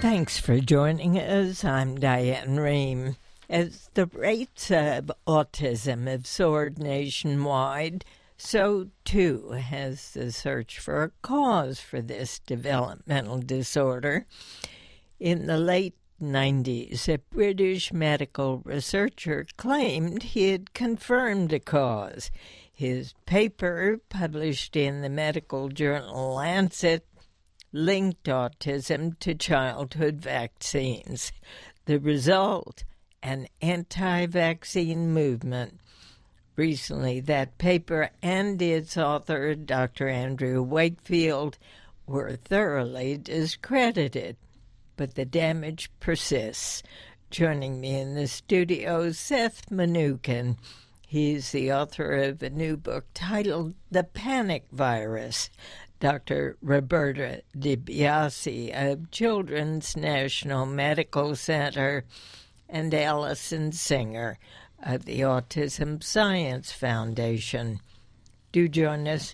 Thanks for joining us. I'm Diane Rehm. As the rates of autism have soared nationwide, so too has the search for a cause for this developmental disorder. In the late 90s, a British medical researcher claimed he had confirmed a cause. His paper, published in the medical journal Lancet, linked autism to childhood vaccines. The result, an anti-vaccine movement. Recently, that paper and its author, Dr. Andrew Wakefield, were thoroughly discredited, but the damage persists. Joining me in the studio, Seth Mnookin. He's the author of a new book titled The Panic Virus. Dr. Roberta DiBiase of Children's National Medical Center, and Allison Singer of the Autism Science Foundation. Do join us,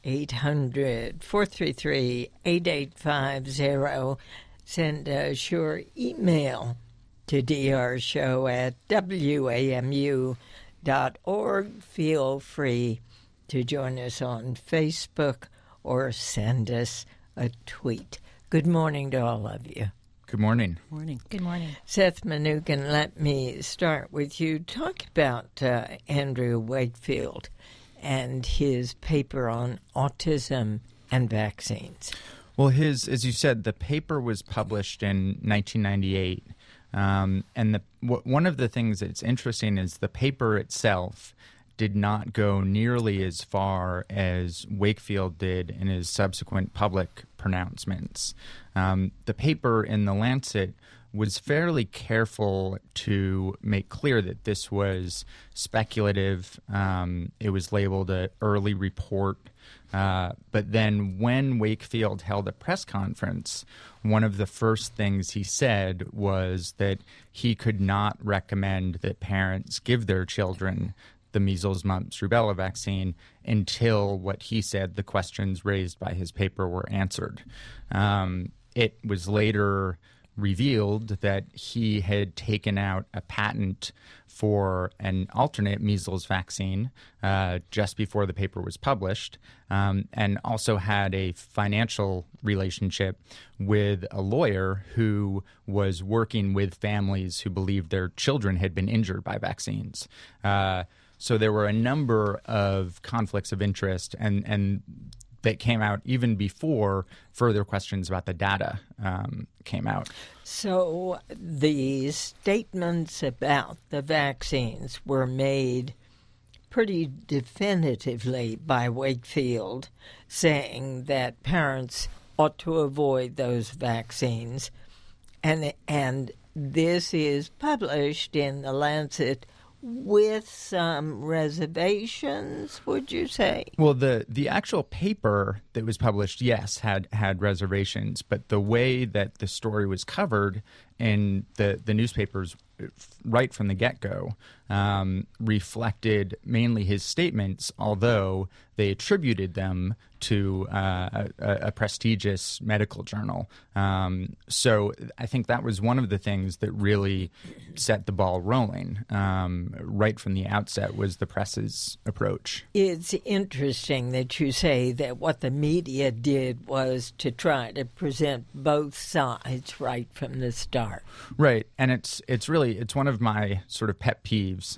800-433-8850. Send us your email to drshow@wamu.org. Feel free to join us on Facebook or send us a tweet. Good morning to all of you. Good morning. Good morning. Seth Mnookin, let me start with you. Talk about Andrew Wakefield and his paper on autism and vaccines. Well, as you said, the paper was published in 1998. And one of the things that's interesting is the paper itself did not go nearly as far as Wakefield did in his subsequent public pronouncements. The paper in The Lancet was fairly careful to make clear that this was speculative. It was labeled an early report. But then when Wakefield held a press conference, one of the first things he said was that he could not recommend that parents give their children the measles, mumps, rubella vaccine until what he said the questions raised by his paper were answered. It was later revealed that he had taken out a patent for an alternate measles vaccine just before the paper was published, and also had a financial relationship with a lawyer who was working with families who believed their children had been injured by vaccines. So there were a number of conflicts of interest and that came out even before further questions about the data came out. So the statements about the vaccines were made pretty definitively by Wakefield, saying that parents ought to avoid those vaccines. And this is published in The Lancet with some reservations, would you say? Well, the actual paper that was published, yes, had reservations, but the way that the story was covered in the newspapers right from the get-go reflected mainly his statements, although they attributed them to a prestigious medical journal. So I think that was one of the things that really set the ball rolling right from the outset was the press's approach. It's interesting that you say that what the media did was to try to present both sides right from the start. Right, and it's one of my sort of pet peeves.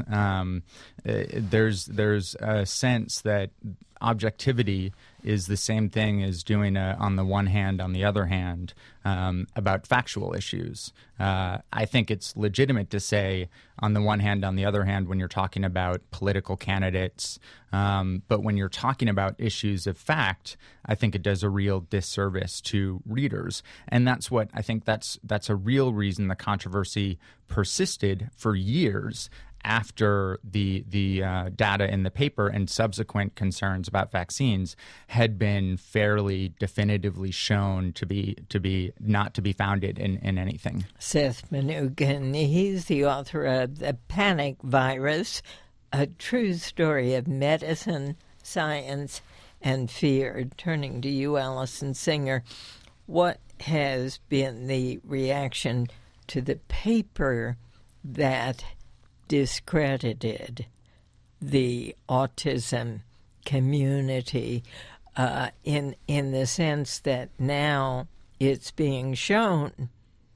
There's a sense that objectivity is the same thing as doing on the one hand, on the other hand, about factual issues. I think it's legitimate to say on the one hand, on the other hand, when you're talking about political candidates. But when you're talking about issues of fact, I think it does a real disservice to readers. And that's what I think that's a real reason the controversy persisted for years after the data in the paper and subsequent concerns about vaccines had been fairly definitively shown to be not to be founded in anything. Seth Mnookin, he's the author of The Panic Virus, a true story of medicine, science, and fear. Turning to you, Allison Singer, what has been the reaction to the paper that discredited the autism community in the sense that now it's being shown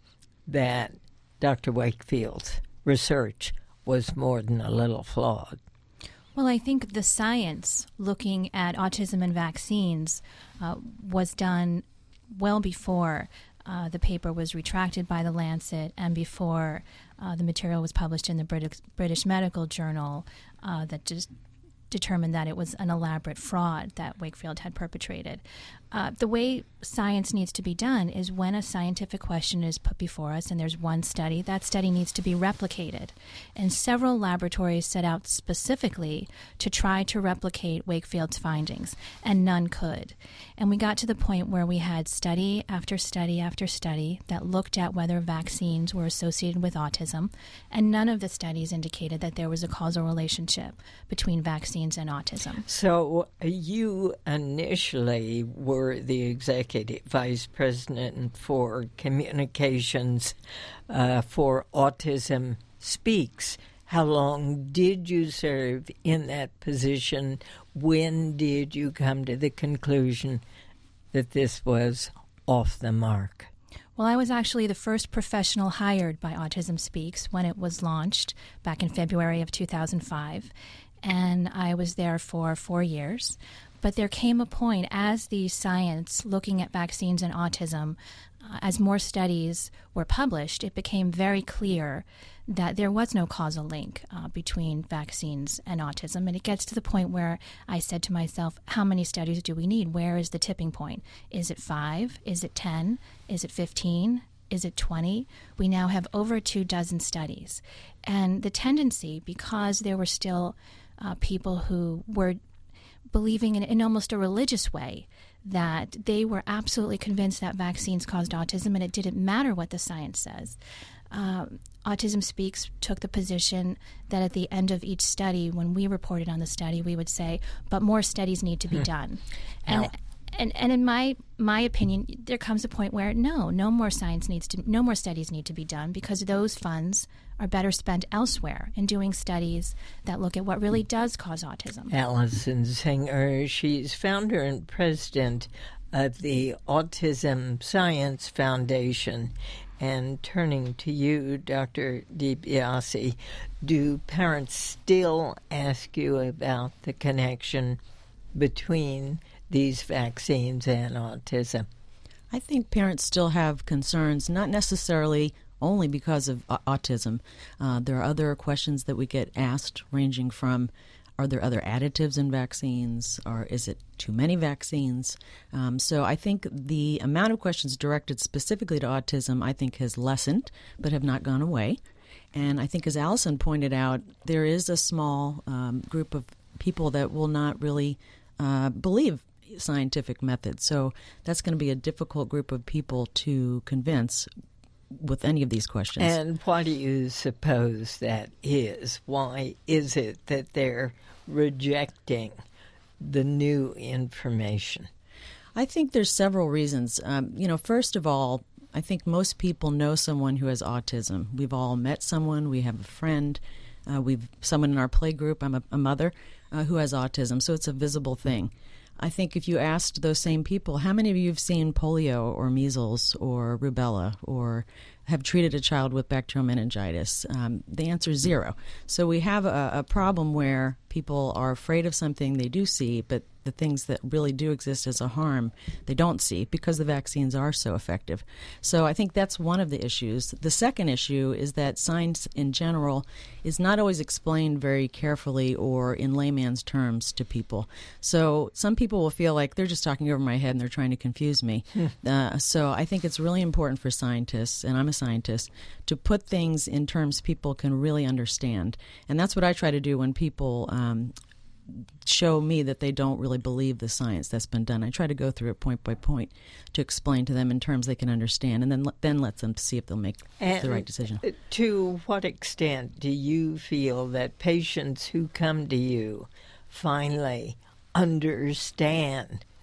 that Dr. Wakefield's research was more than a little flawed? Well, I think the science looking at autism and vaccines was done well before the paper was retracted by The Lancet and before the material was published in the British Medical Journal that just determined that it was an elaborate fraud that Wakefield had perpetrated. The way science needs to be done is when a scientific question is put before us and there's one study, that study needs to be replicated. And several laboratories set out specifically to try to replicate Wakefield's findings, and none could. And we got to the point where we had study after study after study that looked at whether vaccines were associated with autism, and none of the studies indicated that there was a causal relationship between vaccines and autism. So you initially were the executive vice president for communications for Autism Speaks. How long did you serve in that position? When did you come to the conclusion that this was off the mark? Well, I was actually the first professional hired by Autism Speaks when it was launched back in February of 2005, and I was there for 4 years. But there came a point as the science looking at vaccines and autism, as more studies were published, it became very clear that there was no causal link between vaccines and autism. And it gets to the point where I said to myself, how many studies do we need? Where is the tipping point? Is it 5? Is it 10? Is it 15? Is it 20? We now have over 24 studies. And the tendency, because there were still people who were believing in almost a religious way that they were absolutely convinced that vaccines caused autism and it didn't matter what the science says. Autism Speaks took the position that at the end of each study, when we reported on the study, we would say, but more studies need to be done. And in my opinion, there comes a point where no more studies need to be done, because those funds are better spent elsewhere in doing studies that look at what really does cause autism. Allison Singer, she's founder and president of the Autism Science Foundation. And turning to you, Dr. DiBiase, do parents still ask you about the connection between these vaccines and autism? I think parents still have concerns, not necessarily only because of autism. There are other questions that we get asked, ranging from, are there other additives in vaccines, or is it too many vaccines? So I think the amount of questions directed specifically to autism, I think, has lessened, but have not gone away. And I think, as Allison pointed out, there is a small group of people that will not really believe scientific methods. So that's going to be a difficult group of people to convince with any of these questions. And why do you suppose that is? Why is it that they're rejecting the new information? I think there's several reasons. First of all, I think most people know someone who has autism. We've all met someone. We have a friend. We've someone in our play group. I'm a mother who has autism, so it's a visible thing. I think if you asked those same people, how many of you have seen polio or measles or rubella or have treated a child with bacterial meningitis? The answer is 0. So we have a problem where people are afraid of something they do see, but the things that really do exist as a harm they don't see because the vaccines are so effective. So I think that's one of the issues. The second issue is that science in general is not always explained very carefully or in layman's terms to people. So some people will feel like they're just talking over my head and they're trying to confuse me. So I think it's really important for scientists, and I'm a scientist, to put things in terms people can really understand. And that's what I try to do when people show me that they don't really believe the science that's been done. I try to go through it point by point to explain to them in terms they can understand, and then let them see if they'll make the right decision. To what extent do you feel that patients who come to you finally understand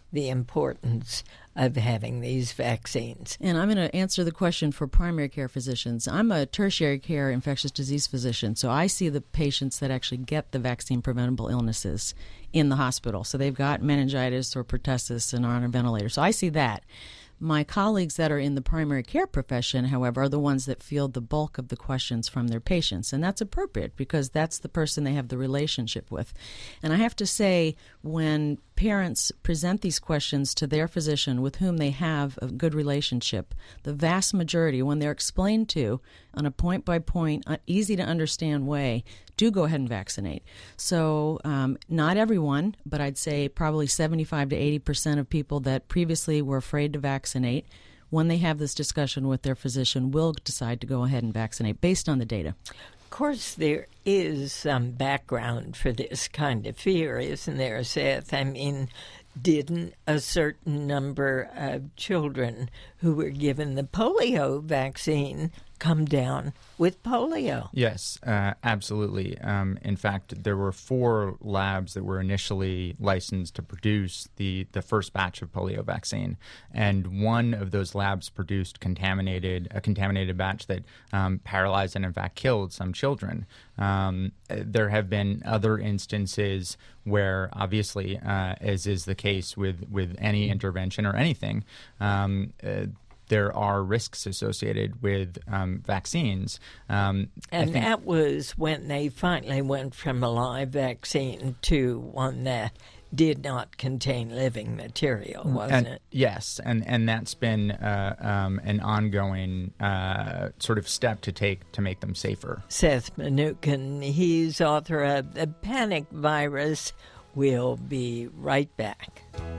the importance of having these vaccines. And I'm going to answer the question for primary care physicians. I'm a tertiary care infectious disease physician, so I see the patients that actually get the vaccine-preventable illnesses in the hospital. So they've got meningitis or pertussis and are on a ventilator. So I see that. My colleagues that are in the primary care profession, however, are the ones that field the bulk of the questions from their patients. And that's appropriate because that's the person they have the relationship with. And I have to say, when parents present these questions to their physician with whom they have a good relationship, the vast majority, when they're explained to on a point-by-point, easy-to-understand way, do go ahead and vaccinate. So not everyone, but I'd say probably 75 to 80% of people that previously were afraid to vaccinate, when they have this discussion with their physician, will decide to go ahead and vaccinate based on the data. Of course, there is some background for this kind of fear, isn't there, Seth? I mean, didn't a certain number of children who were given the polio vaccine come down with polio? Yes, absolutely. In fact, there were 4 labs that were initially licensed to produce the first batch of polio vaccine, and one of those labs produced a contaminated batch that paralyzed and in fact killed some children. There have been other instances where, obviously, as is the case with any intervention or anything, there are risks associated with vaccines. And that was when they finally went from a live vaccine to one that did not contain living material, wasn't it? Yes, and that's been an ongoing sort of step to take to make them safer. Seth Mnookin, he's author of The Panic Virus. We'll be right back.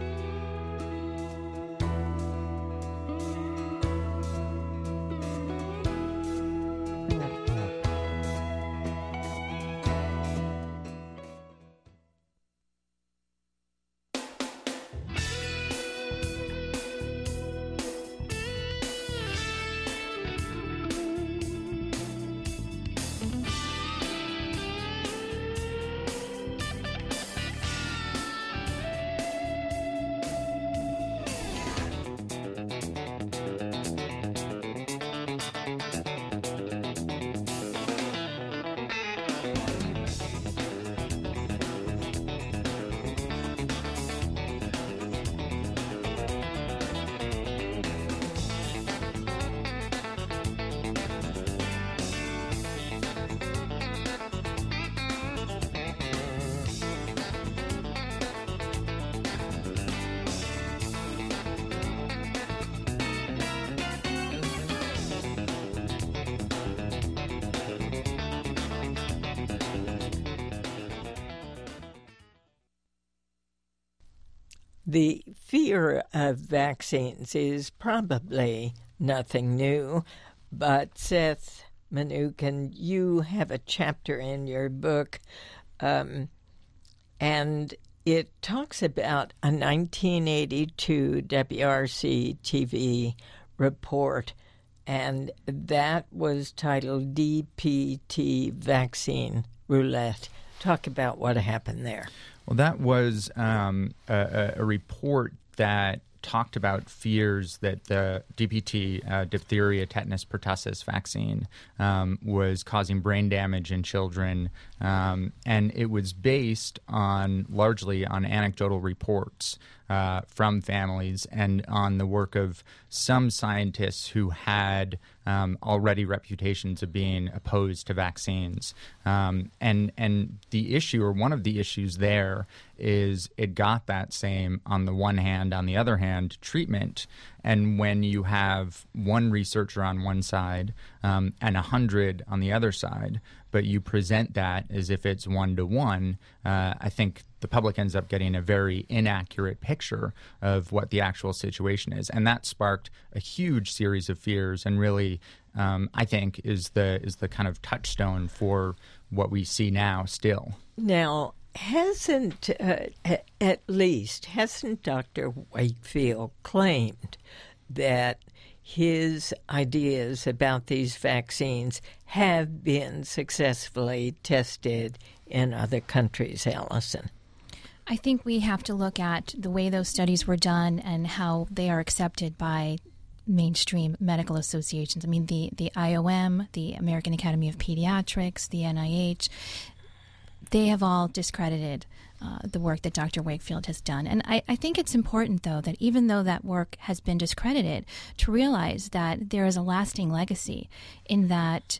The fear of vaccines is probably nothing new, but Seth Mnookin, you have a chapter in your book, and it talks about a 1982 WRC TV report, and that was titled DPT Vaccine Roulette. Talk about what happened there. Well, that was a report that talked about fears that the DPT, diphtheria, tetanus, pertussis vaccine was causing brain damage in children, and it was based largely on anecdotal reports from families and on the work of some scientists who had already reputations of being opposed to vaccines. And the issue, or one of the issues there, is it got that same, on the one hand, on the other hand, treatment. And when you have one researcher on one side and 100 on the other side, but you present that as if it's 1-to-1, I think the public ends up getting a very inaccurate picture of what the actual situation is. And that sparked a huge series of fears, and really, I think, is the kind of touchstone for what we see now still. Now, hasn't Dr. Wakefield claimed that his ideas about these vaccines have been successfully tested in other countries, Allison? I think we have to look at the way those studies were done and how they are accepted by mainstream medical associations. I mean, the IOM, the American Academy of Pediatrics, the NIH, they have all discredited the work that Dr. Wakefield has done. And I think it's important, though, that even though that work has been discredited, to realize that there is a lasting legacy in that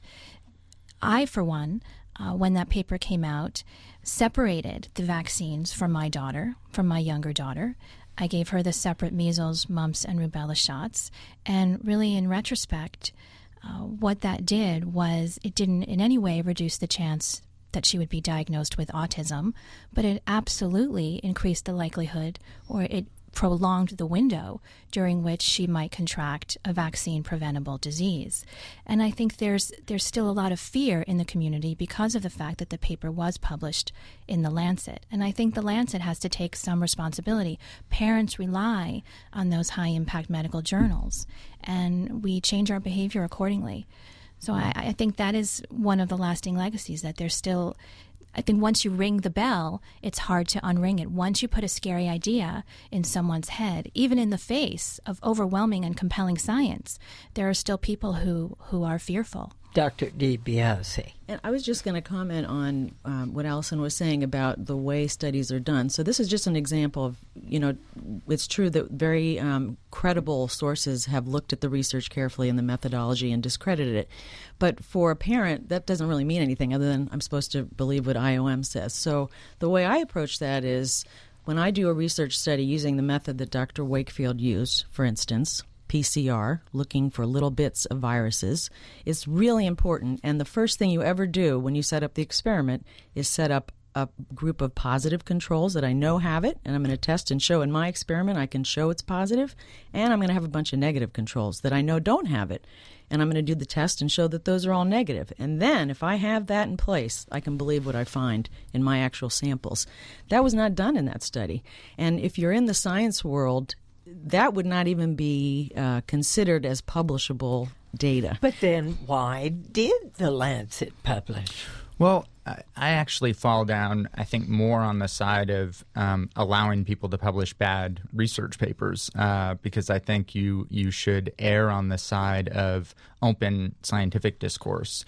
I, for one, when that paper came out, separated the vaccines from my daughter, from my younger daughter. I gave her the separate measles, mumps, and rubella shots. And really, in retrospect, what that did was it didn't in any way reduce the chance that she would be diagnosed with autism, but it absolutely increased the likelihood, or it prolonged the window during which she might contract a vaccine-preventable disease. And I think there's still a lot of fear in the community because of the fact that the paper was published in The Lancet. And I think The Lancet has to take some responsibility. Parents rely on those high-impact medical journals, and we change our behavior accordingly. So I think that is one of the lasting legacies, that there's still, I think once you ring the bell, it's hard to unring it. Once you put a scary idea in someone's head, even in the face of overwhelming and compelling science, there are still people who are fearful. Dr. DiBiase. And I was just going to comment on what Allison was saying about the way studies are done. So this is just an example of, it's true that very credible sources have looked at the research carefully and the methodology and discredited it. But for a parent, that doesn't really mean anything other than I'm supposed to believe what IOM says. So the way I approach that is when I do a research study using the method that Dr. Wakefield used, for instance, PCR, looking for little bits of viruses, is really important. And the first thing you ever do when you set up the experiment is set up a group of positive controls that I know have it, and I'm going to test and show in my experiment I can show it's positive, and I'm going to have a bunch of negative controls that I know don't have it, and I'm going to do the test and show that those are all negative. And then if I have that in place, I can believe what I find in my actual samples. That was not done in that study. And if you're in the science world, that would not even be considered as publishable data. But then why did The Lancet publish? Well, I actually fall down, I think, more on the side of allowing people to publish bad research papers because I think you should err on the side of open scientific discourse.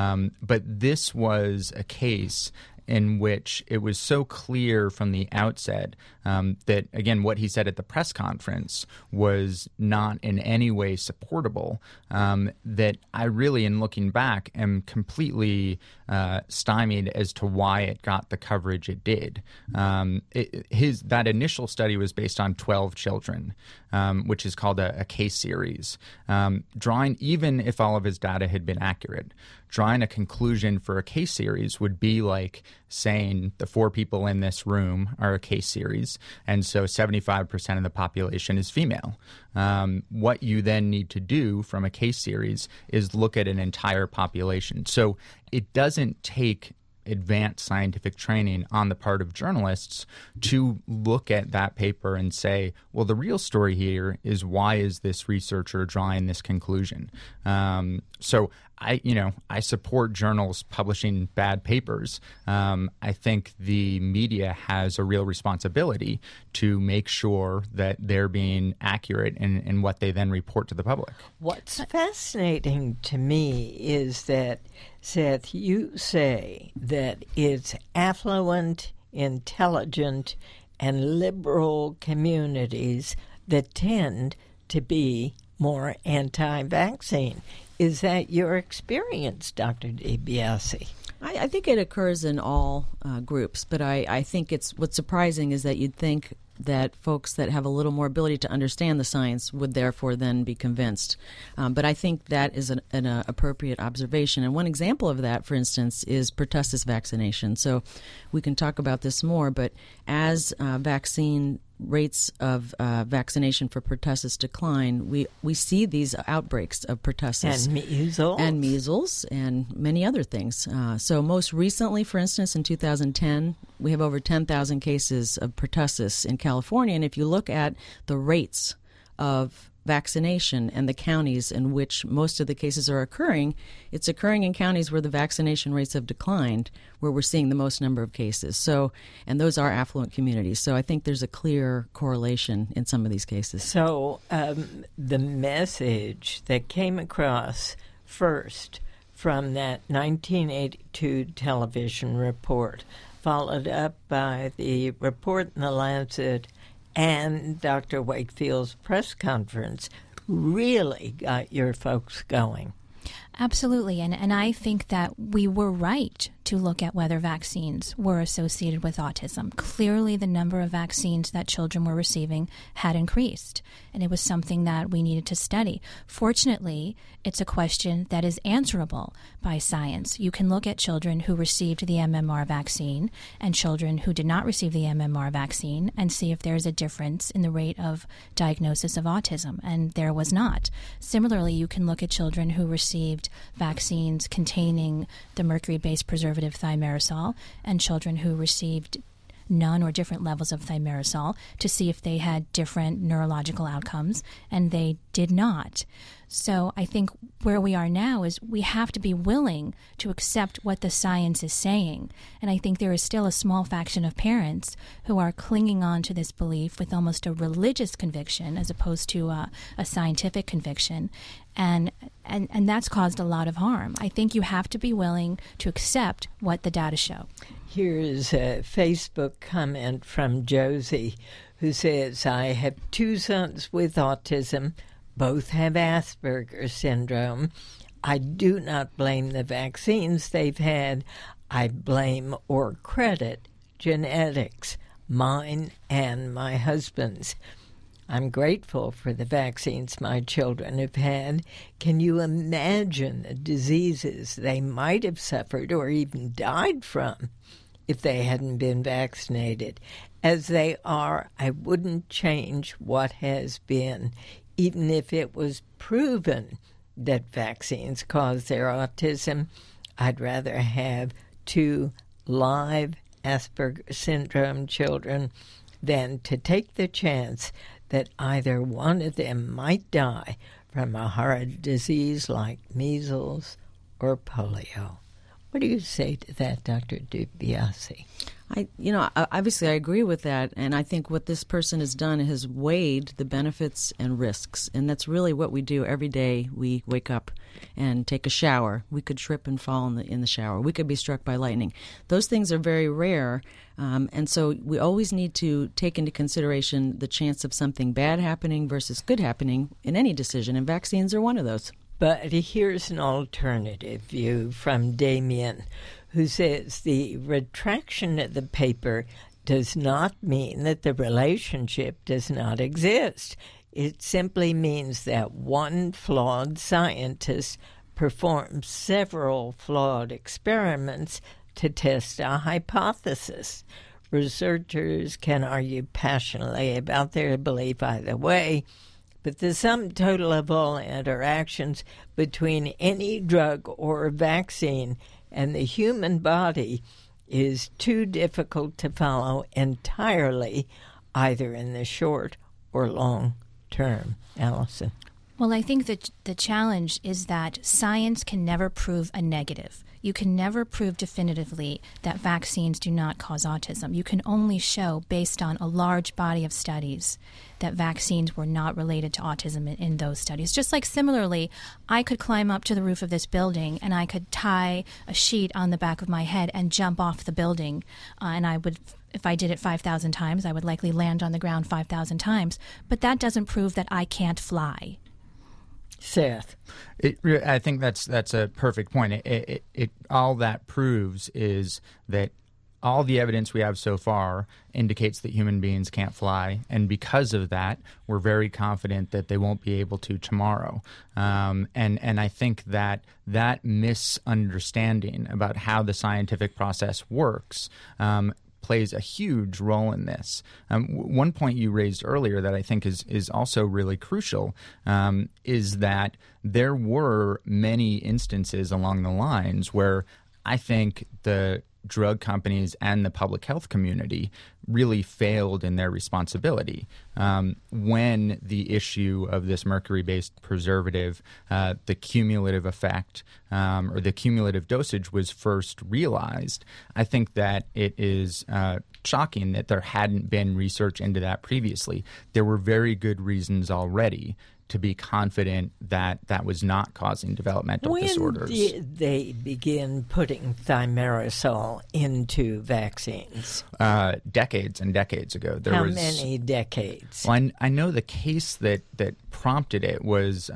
But this was a case in which it was so clear from the outset that, again, what he said at the press conference was not in any way supportable, that I really, in looking back, am completely stymied as to why it got the coverage it did. That initial study was based on 12 children, which is called a case series. Drawing, even if all of his data had been accurate, drawing a conclusion for a case series would be like saying the 4 people in this room are a case series, and so 75% of the population is female. What you then need to do from a case series is look at an entire population. So it doesn't take advanced scientific training on the part of journalists to look at that paper and say, well, the real story here is why is this researcher drawing this conclusion? So I support journals publishing bad papers. I think the media has a real responsibility to make sure that they're being accurate in what they then report to the public. What's fascinating to me is that, Seth, you say that it's affluent, intelligent, and liberal communities that tend to be more anti-vaccine. Is that your experience, Dr. DiBiase? I think it occurs in all groups, but I think what's surprising is that you'd think that folks that have a little more ability to understand the science would therefore then be convinced. But I think that is an appropriate observation. And one example of that, for instance, is pertussis vaccination. So we can talk about this more, but as vaccine rates of vaccination for pertussis decline, we see these outbreaks of pertussis. And measles. And many other things. So most recently, for instance, in 2010, we have over 10,000 cases of pertussis in California. And if you look at the rates of vaccination and the counties in which most of the cases are occurring, it's occurring in counties where the vaccination rates have declined, where we're seeing the most number of cases. So, and those are affluent communities. So I think there's a clear correlation in some of these cases. So the message that came across first from that 1982 television report, followed up by the report in The Lancet and Dr. Wakefield's press conference, really got your folks going. Absolutely. And I think that we were right to look at whether vaccines were associated with autism. Clearly, the number of vaccines that children were receiving had increased, and it was something that we needed to study. Fortunately, it's a question that is answerable by science. You can look at children who received the MMR vaccine and children who did not receive the MMR vaccine and see if there's a difference in the rate of diagnosis of autism, and there was not. Similarly, you can look at children who received vaccines containing the mercury-based preservative thimerosal and children who received none or different levels of thimerosal to see if they had different neurological outcomes, and they did not. So I think where we are now is we have to be willing to accept what the science is saying. And I think there is still a small faction of parents who are clinging on to this belief with almost a religious conviction as opposed to a scientific conviction. And that's caused a lot of harm. I think you have to be willing to accept what the data show. Here's a Facebook comment from Josie, who says, I have 2 sons with autism. Both have Asperger's syndrome. I do not blame the vaccines they've had. I blame or credit genetics, mine and my husband's. I'm grateful for the vaccines my children have had. Can you imagine the diseases they might have suffered or even died from if they hadn't been vaccinated? As they are, I wouldn't change what has been, even if it was proven that vaccines cause their autism. I'd rather have 2 live Asperger's syndrome children than to take the chance that either one of them might die from a horrid disease like measles or polio. What do you say to that, Dr. DiBiase? Obviously I agree with that, and I think what this person has done has weighed the benefits and risks, and that's really what we do every day. We wake up and take a shower. We could trip and fall in the shower. We could be struck by lightning. Those things are very rare, and so we always need to take into consideration the chance of something bad happening versus good happening in any decision, and vaccines are one of those. But here's an alternative view from Damien, who says the retraction of the paper does not mean that the relationship does not exist. It simply means that one flawed scientist performed several flawed experiments to test a hypothesis. Researchers can argue passionately about their belief either way, but the sum total of all interactions between any drug or vaccine and the human body is too difficult to follow entirely, either in the short or long term. Allison? Well, I think that the challenge is that science can never prove a negative. You can never prove definitively that vaccines do not cause autism. You can only show, based on a large body of studies, that vaccines were not related to autism in those studies. Just like similarly, I could climb up to the roof of this building and I could tie a sheet on the back of my head and jump off the building, and I would, if I did it 5,000 times, I would likely land on the ground 5,000 times. But that doesn't prove that I can't fly. Seth? I think that's a perfect point. It all that proves is that all the evidence we have so far indicates that human beings can't fly, and because of that, we're very confident that they won't be able to tomorrow. And I think that misunderstanding about how the scientific process works plays a huge role in this. One point you raised earlier that I think is also really crucial is that there were many instances along the lines where I think the drug companies and the public health community really failed in their responsibility. When the issue of this mercury-based preservative, the cumulative effect or the cumulative dosage was first realized, I think that it is shocking that there hadn't been research into that previously. There were very good reasons already to be confident that that was not causing developmental disorders. When did they begin putting thimerosal into vaccines? Decades and decades ago. How many decades? Well, I know the case that prompted it was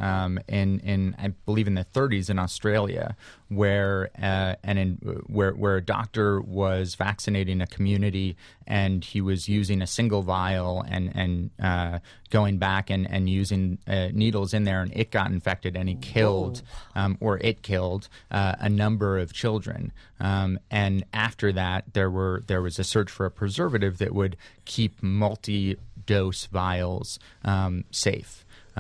in I believe in the 30s in Australia, where where a doctor was vaccinating a community and he was using a single vial and going back and using needles in there, and it got infected and he killed it killed a number of children. And after that, there was a search for a preservative that would keep multi-dose vials safe.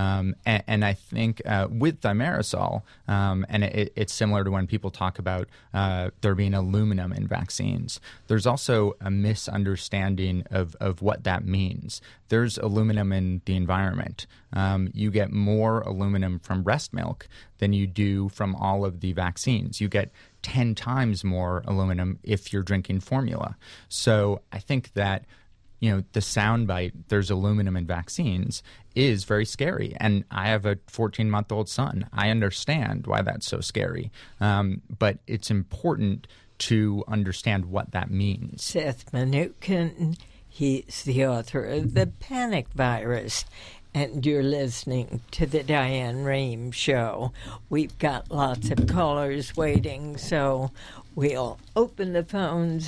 And I think with thimerosal, and it's similar to when people talk about there being aluminum in vaccines, there's also a misunderstanding of what that means. There's aluminum in the environment. You get more aluminum from breast milk than you do from all of the vaccines. You get 10 times more aluminum if you're drinking formula. So I think that the soundbite, there's aluminum in vaccines, is very scary. And I have a 14-month-old son. I understand why that's so scary. But it's important to understand what that means. Seth Mnookin, he's the author of The Panic Virus. And you're listening to the Diane Rehm Show. We've got lots of callers waiting, so we'll open the phones,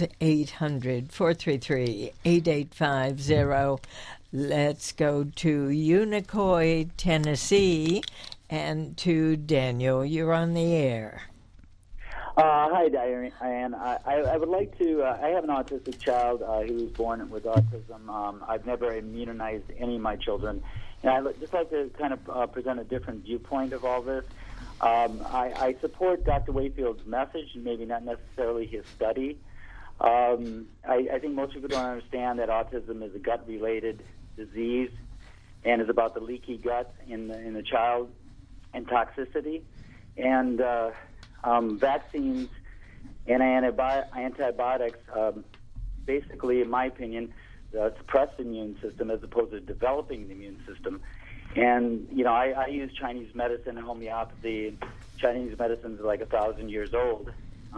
800-433-8850. Let's go to Unicoi, Tennessee, and to Daniel. You're on the air. Hi, Diane. I would like to, I have an autistic child who was born with autism. I've never immunized any of my children. And I'd just like to kind of present a different viewpoint of all this. I support Dr. Wayfield's message, maybe not necessarily his study. I think most people don't understand that autism is a gut-related disease and is about the leaky gut in the child and toxicity. And vaccines and antibiotics basically, in my opinion, suppress the immune system as opposed to developing the immune system. And, I use Chinese medicine and homeopathy. Chinese medicine is like 1,000 years old.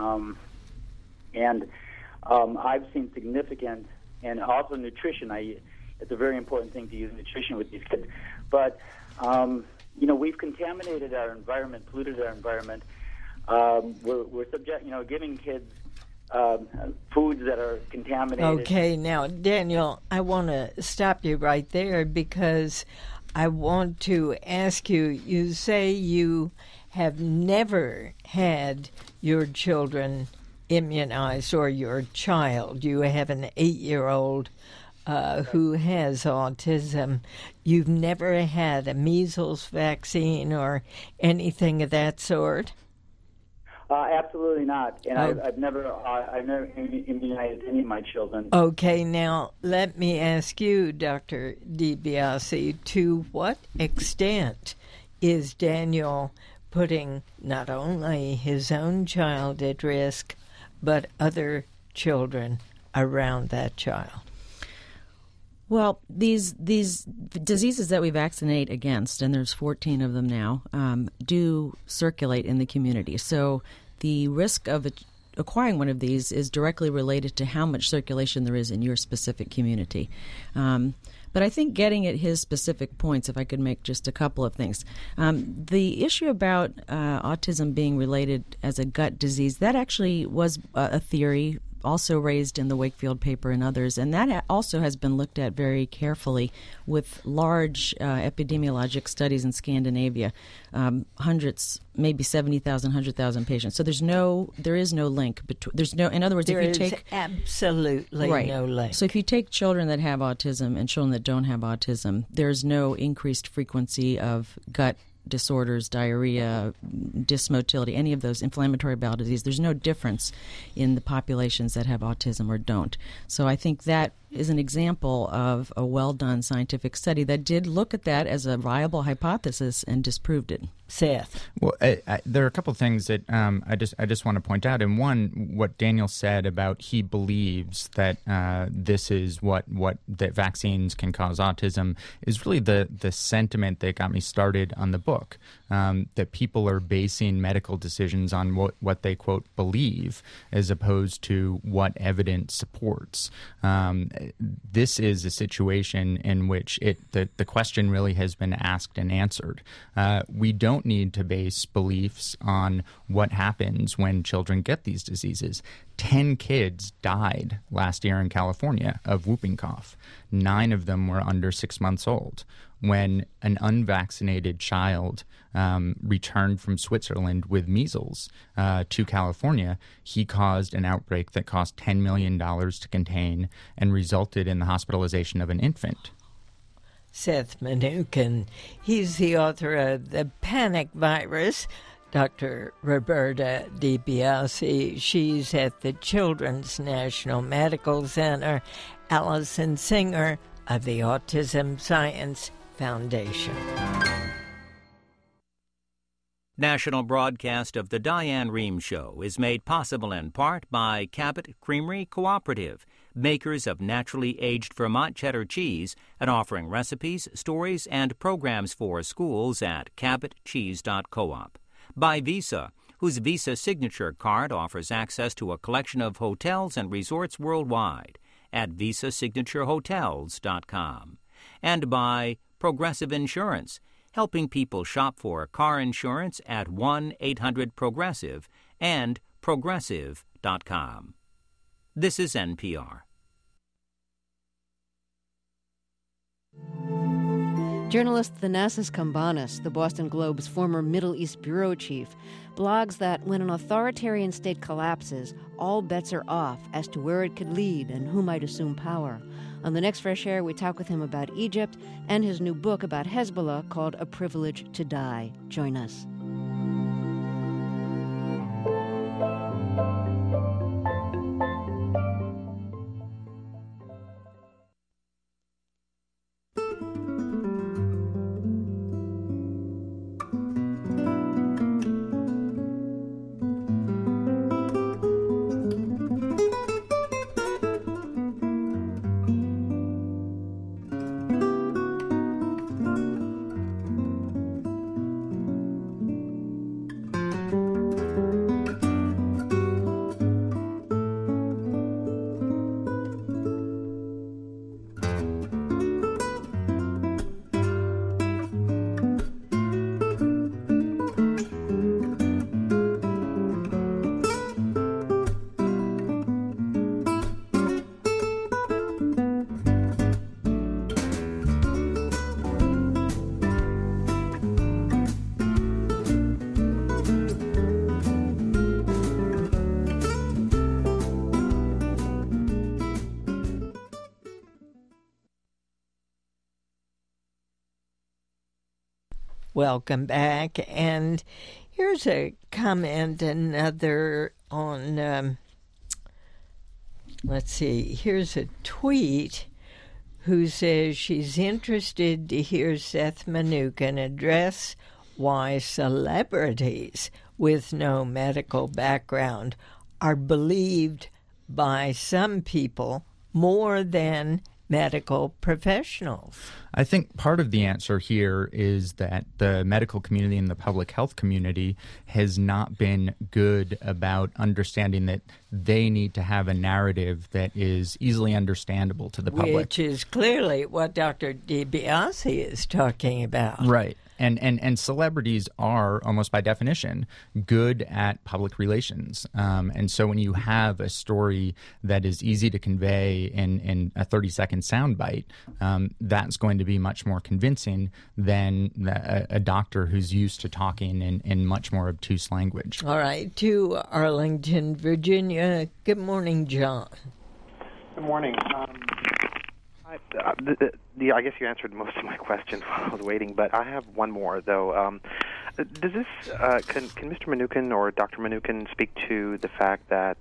I've seen significant, and also nutrition. It's a very important thing to use nutrition with these kids. But, we've contaminated our environment, polluted our environment. We're giving kids foods that are contaminated. Okay, now, Daniel, I want to stop you right there because I want to ask you, you say you have never had your children immunized or your child. You have an 8-year-old who has autism. You've never had a measles vaccine or anything of that sort? Absolutely not, and I've never immunized any of my children. Okay, now let me ask you, Dr. DiBiase, to what extent is Daniel putting not only his own child at risk, but other children around that child? Well, these diseases that we vaccinate against, and there's 14 of them now, do circulate in the community. So the risk of acquiring one of these is directly related to how much circulation there is in your specific community. But I think getting at his specific points, if I could make just a couple of things. The issue about autism being related as a gut disease, that actually was a theory also raised in the Wakefield paper and others, and that also has been looked at very carefully with large epidemiologic studies in Scandinavia, hundreds, maybe 70,000, 100,000 patients. So there is no link between. In other words, there if you is take absolutely no link. So if you take children that have autism and children that don't have autism, there's no increased frequency of gut disorders, diarrhea, dysmotility, any of those inflammatory bowel disease. There's no difference in the populations that have autism or don't. So I think that is an example of a well-done scientific study that did look at that as a viable hypothesis and disproved it. Seth. Well, there are a couple of things that I just want to point out. And one, what Daniel said about he believes that this is what that vaccines can cause autism is really the sentiment that got me started on the book. That people are basing medical decisions on what they, quote, believe as opposed to what evidence supports. This is a situation in which the question really has been asked and answered. We don't need to base beliefs on what happens when children get these diseases. 10 kids died last year in California of whooping cough. 9 of them were under 6 months old. When an unvaccinated child returned from Switzerland with measles to California, he caused an outbreak that cost $10 million to contain and resulted in the hospitalization of an infant. Seth Mnookin. He's the author of The Panic Virus. Dr. Roberta DiBiase, she's at the Children's National Medical Center. Allison Singer of the Autism Science Foundation. National broadcast of The Diane Rehm Show is made possible in part by Cabot Creamery Cooperative, makers of naturally aged Vermont cheddar cheese, and offering recipes, stories, and programs for schools at cabotcheese.coop. By Visa, whose Visa Signature Card offers access to a collection of hotels and resorts worldwide at visasignatureHotels.com. And by Progressive Insurance, helping people shop for car insurance at 1-800-PROGRESSIVE and Progressive.com. This is NPR. Journalist Thanasis Kambanis, the Boston Globe's former Middle East bureau chief, blogs that when an authoritarian state collapses, all bets are off as to where it could lead and who might assume power. On the next Fresh Air, we talk with him about Egypt and his new book about Hezbollah called A Privilege to Die. Join us. Welcome back. And here's a comment, another on, let's see, here's a tweet who says she's interested to hear Seth Mnookin address why celebrities with no medical background are believed by some people more than medical professionals. I think part of the answer here is that the medical community and the public health community has not been good about understanding that they need to have a narrative that is easily understandable to the public. Which is clearly what Dr. DiBiase is talking about. Right. And celebrities are, almost by definition, good at public relations. And so when you have a story that is easy to convey in a 30-second soundbite, that's going to be much more convincing than a doctor who's used to talking in much more obtuse language. All right. To Arlington, Virginia. Good morning, John. Good morning. I guess you answered most of my questions while I was waiting, but I have one more, though. Does this can Mr. Mnookin or Dr. Mnookin speak to the fact that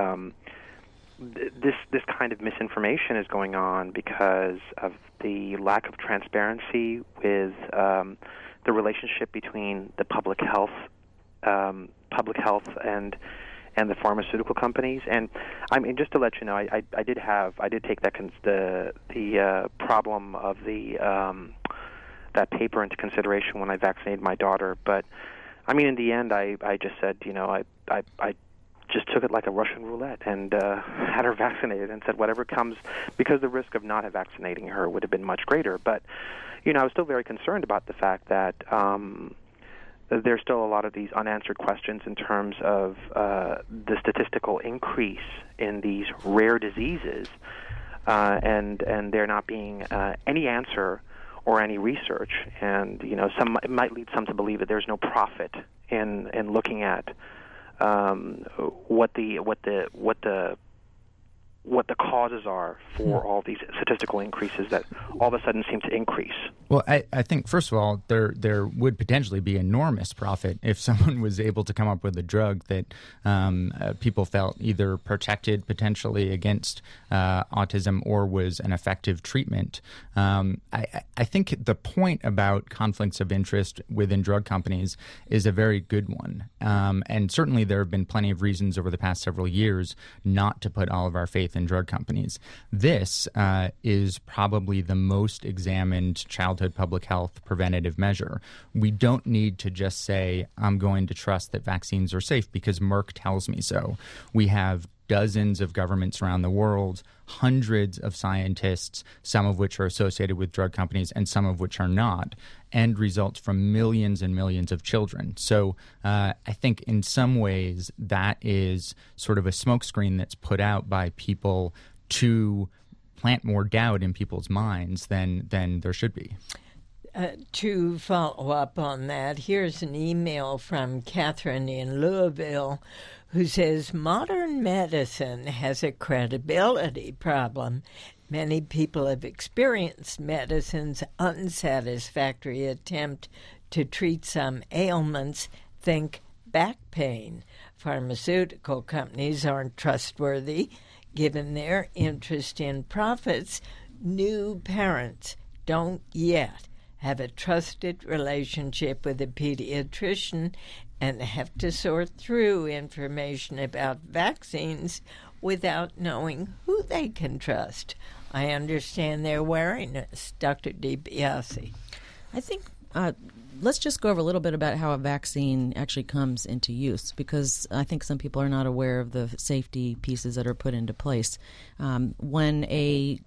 this kind of misinformation is going on because of the lack of transparency with the relationship between the public health and the pharmaceutical companies? And I mean, just to let you know, I did take the problem of that paper into consideration when I vaccinated my daughter. But I mean, in the end, I just said, I just took it like a Russian roulette and had her vaccinated and said whatever comes, because the risk of not vaccinating her would have been much greater. But I was still very concerned about the fact that there's still a lot of these unanswered questions in terms of the statistical increase in these rare diseases, and there not being any answer or any research. And it might lead some to believe that there's no profit in looking at what the causes are for all these statistical increases that all of a sudden seem to increase. Well, I think, first of all, there would potentially be enormous profit if someone was able to come up with a drug that people felt either protected potentially against autism or was an effective treatment. I think the point about conflicts of interest within drug companies is a very good one. And certainly there have been plenty of reasons over the past several years not to put all of our faith in drug companies. This is probably the most examined childhood public health preventative measure. We don't need to just say, I'm going to trust that vaccines are safe because Merck tells me so. We have dozens of governments around the world, hundreds of scientists, some of which are associated with drug companies and some of which are not, and results from millions and millions of children. So I think in some ways that is sort of a smokescreen that's put out by people to plant more doubt in people's minds than there should be. To follow up on that, here's an email from Catherine in Louisville who says, modern medicine has a credibility problem. Many people have experienced medicine's unsatisfactory attempt to treat some ailments. Think back pain. Pharmaceutical companies aren't trustworthy given their interest in profits. New parents don't yet have a trusted relationship with a pediatrician and have to sort through information about vaccines without knowing who they can trust. I understand their wariness. Dr. DiBiase. I think let's just go over a little bit about how a vaccine actually comes into use, because I think some people are not aware of the safety pieces that are put into place. When a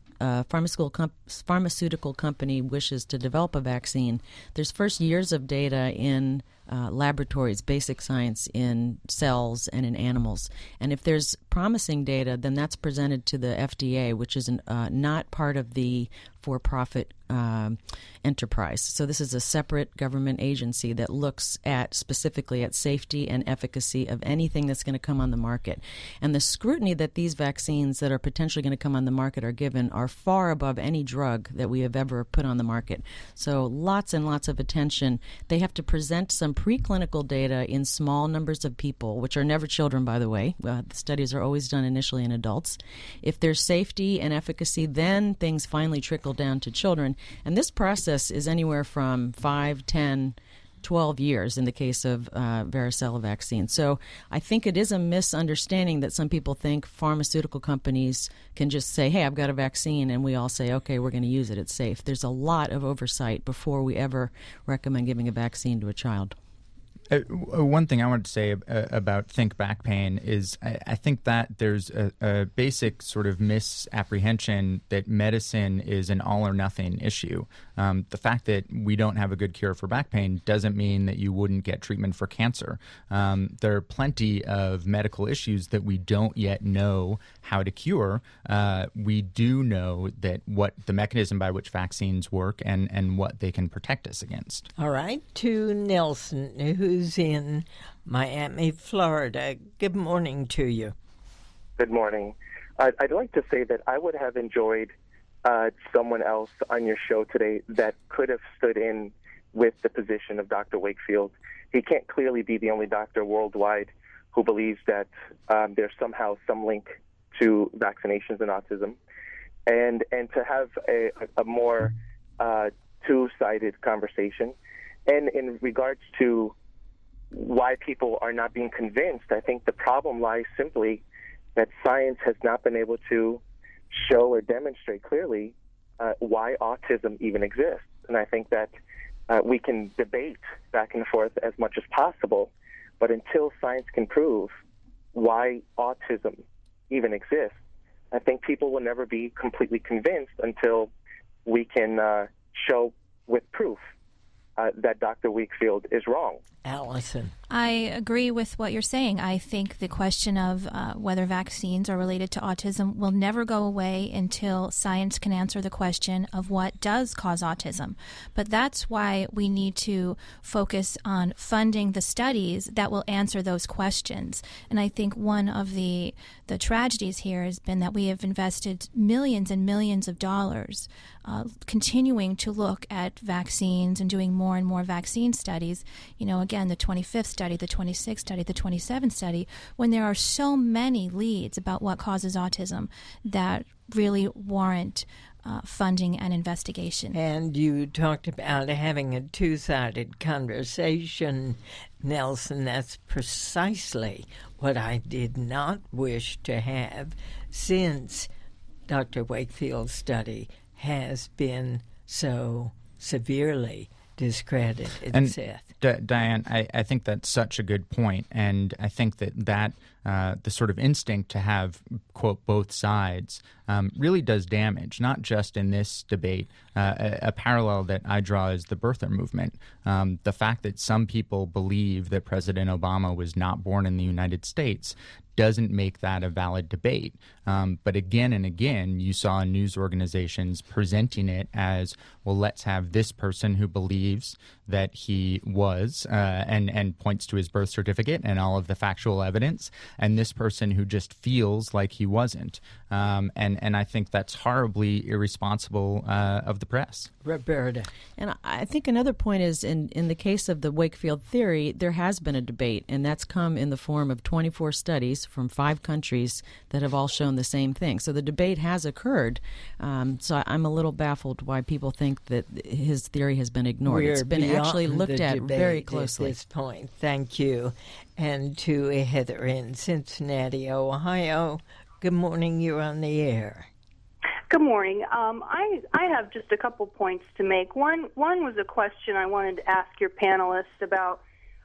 pharmaceutical company wishes to develop a vaccine, there's first years of data in laboratories, basic science in cells and in animals. And if there's promising data, then that's presented to the FDA, which is not part of the for-profit enterprise. So this is a separate government agency that looks at specifically at safety and efficacy of anything that's going to come on the market. And the scrutiny that these vaccines that are potentially going to come on the market are given are far above any drug that we have ever put on the market. So lots and lots of attention. They have to present some preclinical data in small numbers of people, which are never children, by the way. The studies are always done initially in adults. If there's safety and efficacy, then things finally trickle down to children. And this process is anywhere from 5, 10, 12 years in the case of varicella vaccine. So I think it is a misunderstanding that some people think pharmaceutical companies can just say, hey, I've got a vaccine, and we all say, okay, we're going to use it, it's safe. There's a lot of oversight before we ever recommend giving a vaccine to a child. One thing I wanted to say about think back pain is I think that there's a basic sort of misapprehension that medicine is an all or nothing issue. The fact that we don't have a good cure for back pain doesn't mean that you wouldn't get treatment for cancer. There are plenty of medical issues that we don't yet know how to cure. We do know that what the mechanism by which vaccines work and what they can protect us against. All right, to Nelson, who's in Miami, Florida. Good morning to you. Good morning. I'd like to say that I would have enjoyed someone else on your show today that could have stood in with the position of Dr. Wakefield. He can't clearly be the only doctor worldwide who believes that there's somehow some link to vaccinations and autism. And to have a more two-sided conversation. And in regards to why people are not being convinced, I think the problem lies simply that science has not been able to show or demonstrate clearly why autism even exists. And I think that we can debate back and forth as much as possible, but until science can prove why autism even exists, I think people will never be completely convinced until we can show with proof that Dr. Wakefield is wrong. Allison. I agree with what you're saying. I think the question of whether vaccines are related to autism will never go away until science can answer the question of what does cause autism. But that's why we need to focus on funding the studies that will answer those questions. And I think one of the tragedies here has been that we have invested millions and millions of dollars continuing to look at vaccines and doing more and more vaccine studies. You know, again, the 25th study, the 26th study, the 27th study, when there are so many leads about what causes autism that really warrant funding and investigation. And you talked about having a two-sided conversation, Nelson. That's precisely what I did not wish to have, since Dr. Wakefield's study has been so severely discredited. And Diane, I think that's such a good point, and I think that the sort of instinct to have, quote, both sides really does damage, not just in this debate. A parallel that I draw is the birther movement. The fact that some people believe that President Obama was not born in the United States doesn't make that a valid debate. But again and again, you saw news organizations presenting it as, well, let's have this person who believes that he was and points to his birth certificate and all of the factual evidence, and this person who just feels like he wasn't. And I think that's horribly irresponsible of the press. Roberta. And I think another point is in the case of the Wakefield theory, there has been a debate, and that's come in the form of 24 studies from 5 countries that have all shown the same thing. So the debate has occurred. So I'm a little baffled why people think that his theory has been ignored. It's been actually looked at very closely at this point. Thank you. And to Heather in Cincinnati, Ohio. Good morning. You're on the air. Good morning. I have just a couple points to make. One was a question I wanted to ask your panelists about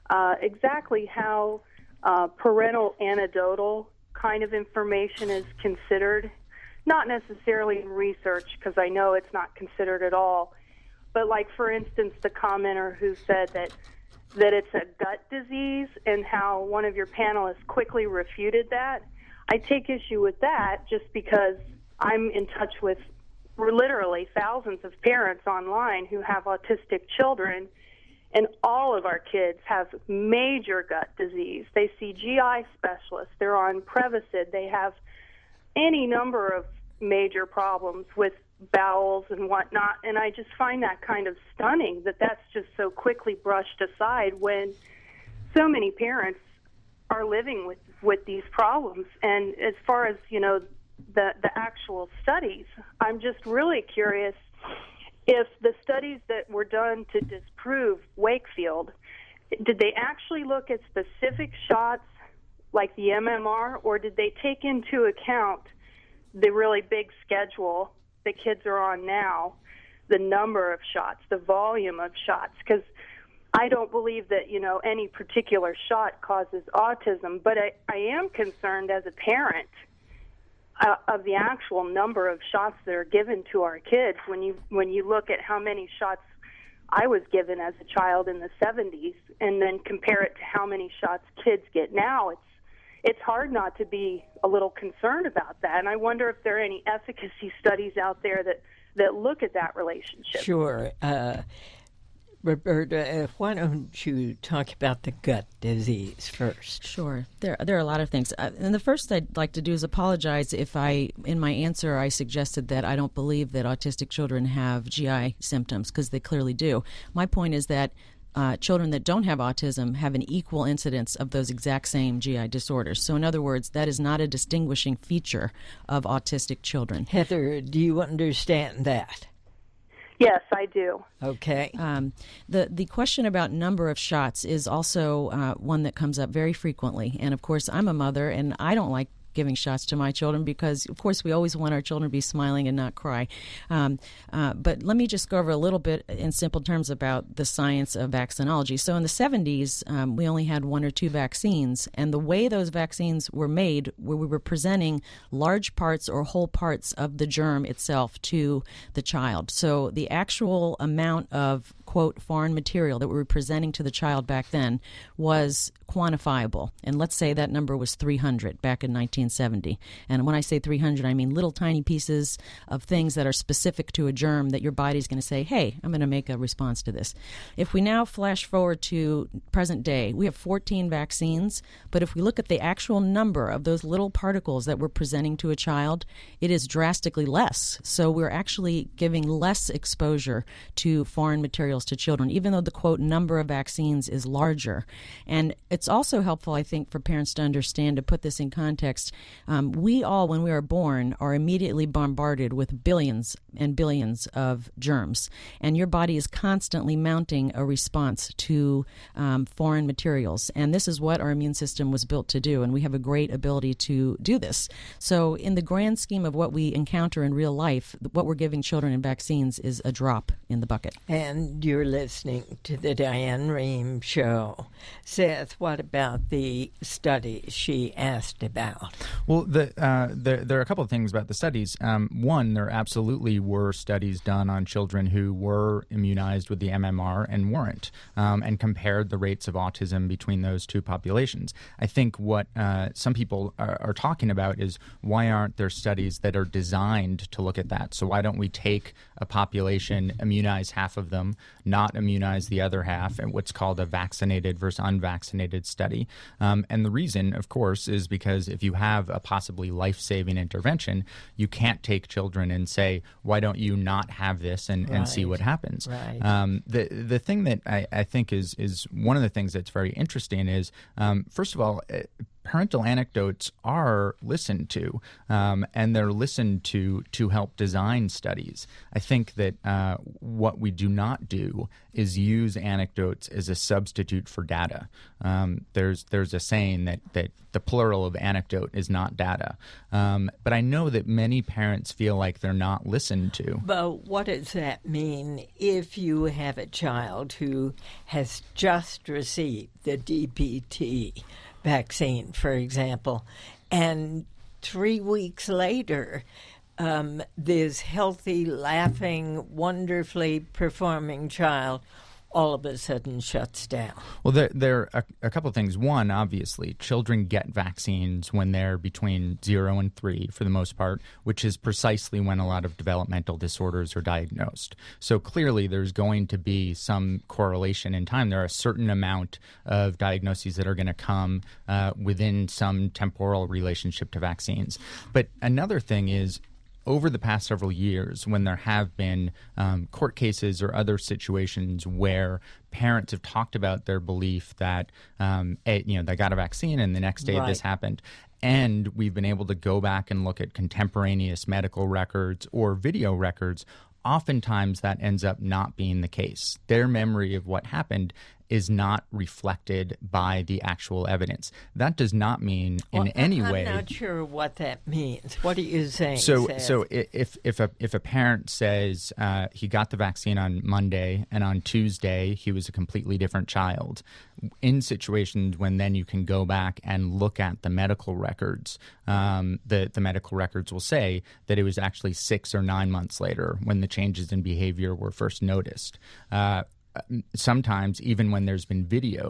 exactly how parental anecdotal kind of information is considered, not necessarily in research, because I know it's not considered at all, but like, for instance, the commenter who said that it's a gut disease and how one of your panelists quickly refuted that. I take issue with that just because I'm in touch with literally thousands of parents online who have autistic children, and all of our kids have major gut disease. They see GI specialists. They're on Prevacid. They have any number of major problems with bowels and whatnot, and I just find that kind of stunning that that's just so quickly brushed aside when so many parents are living with these problems. And as far as, you know, the actual studies, I'm just really curious if the studies that were done to disprove Wakefield, did they actually look at specific shots like the MMR, or did they take into account the really big schedule the kids are on now, the number of shots, the volume of shots? Because I don't believe that, you know, any particular shot causes autism, but I am concerned as a parent of the actual number of shots that are given to our kids. When you look at how many shots I was given as a child in the 70s and then compare it to how many shots kids get now, it's hard not to be a little concerned about that. And I wonder if there are any efficacy studies out there that look at that relationship. Sure. Roberta, why don't you talk about the gut disease first? Sure. There are a lot of things. And the first I'd like to do is apologize if in my answer, I suggested that I don't believe that autistic children have GI symptoms, because they clearly do. My point is that children that don't have autism have an equal incidence of those exact same GI disorders. So in other words, that is not a distinguishing feature of autistic children. Heather, do you understand that? Yes, I do. Okay. The question about number of shots is also one that comes up very frequently. And, of course, I'm a mother, and I don't like giving shots to my children because, of course, we always want our children to be smiling and not cry. But let me just go over a little bit in simple terms about the science of vaccinology. So in the 70s, we only had 1 or 2 vaccines, and the way those vaccines were made, where we were presenting large parts or whole parts of the germ itself to the child. So the actual amount of, quote, foreign material that we were presenting to the child back then was quantifiable. And let's say that number was 300 back in 1970. And when I say 300, I mean little tiny pieces of things that are specific to a germ that your body's going to say, hey, I'm going to make a response to this. If we now flash forward to present day, we have 14 vaccines, but if we look at the actual number of those little particles that we're presenting to a child, it is drastically less. So we're actually giving less exposure to foreign materials to children, even though the, quote, number of vaccines is larger. And it's also helpful, I think, for parents to understand, to put this in context. We all, when we are born, are immediately bombarded with billions and billions of germs. And your body is constantly mounting a response to foreign materials. And this is what our immune system was built to do. And we have a great ability to do this. So in the grand scheme of what we encounter in real life, what we're giving children in vaccines is a drop in the bucket. And you're listening to the Diane Rehm Show. Seth, what about the studies she asked about? Well, there are a couple of things about the studies. One, there absolutely were studies done on children who were immunized with the MMR and weren't, and compared the rates of autism between those two populations. I think what some people are talking about is, why aren't there studies that are designed to look at that? So why don't we take a population, immunize half of them, not immunize the other half, and what's called a vaccinated versus unvaccinated study? And the reason, of course, is because if you have a possibly life-saving intervention, you can't take children and say, why don't you not have this and see what happens? Right. The thing that I think is one of the things that's very interesting is, first of all, parental anecdotes are listened to, and they're listened to help design studies. I think that what we do not do is use anecdotes as a substitute for data. There's a saying that the plural of anecdote is not data. But I know that many parents feel like they're not listened to. But what does that mean if you have a child who has just received the DPT vaccine, for example, and 3 weeks later, this healthy, laughing, wonderfully performing child all of a sudden shuts down? Well, there are a couple of things. One, obviously, children get vaccines when they're between 0 and 3 for the most part, which is precisely when a lot of developmental disorders are diagnosed. So clearly there's going to be some correlation in time. There are a certain amount of diagnoses that are going to come within some temporal relationship to vaccines. But another thing is, over the past several years, when there have been court cases or other situations where parents have talked about their belief that they got a vaccine and the next day this happened, and we've been able to go back and look at contemporaneous medical records or video records, oftentimes that ends up not being the case. Their memory of what happened is not reflected by the actual evidence. That does not mean in any way. I'm not sure what that means. What are you saying? So Seth? if a parent says he got the vaccine on Monday and on Tuesday he was a completely different child, in situations when then you can go back and look at the medical records, the medical records will say that it was actually 6 or 9 months later when the changes in behavior were first noticed. Sometimes, even when there's been video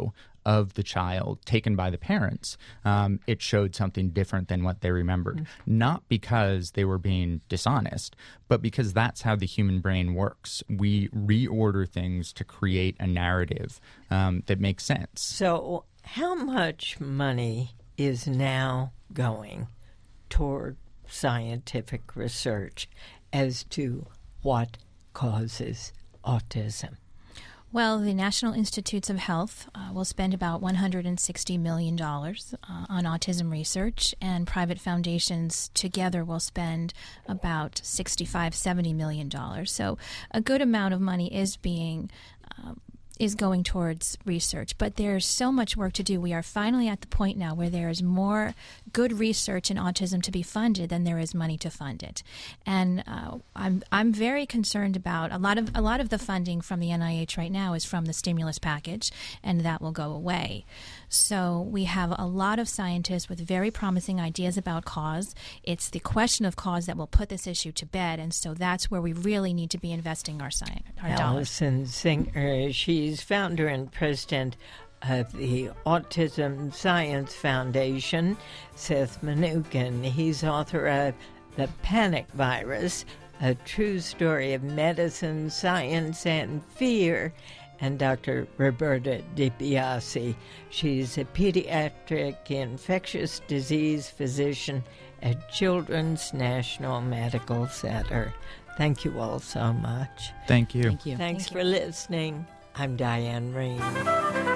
of the child taken by the parents, it showed something different than what they remembered. Not because they were being dishonest, but because that's how the human brain works. We reorder things to create a narrative that makes sense. So how much money is now going toward scientific research as to what causes autism? Well, the National Institutes of Health will spend about $160 million on autism research, and private foundations together will spend about $65-70 million. So a good amount of money is going towards research, but there's so much work to do. We are finally at the point now where there is more good research in autism to be funded than there is money to fund it, and I'm very concerned about a lot of the funding from the NIH right now is from the stimulus package, and that will go away. So we have a lot of scientists with very promising ideas about cause. It's the question of cause that will put this issue to bed, and so that's where we really need to be investing our dollars. Allison Singer, she's founder and president of the Autism Science Foundation. Seth Mnookin, he's author of The Panic Virus, A True Story of Medicine, Science, and Fear. And Dr. Roberta DiBiase. She's a pediatric infectious disease physician at Children's National Medical Center. Thank you all so much. Thank you. Thank you. Thanks for listening. I'm Diane Rehm.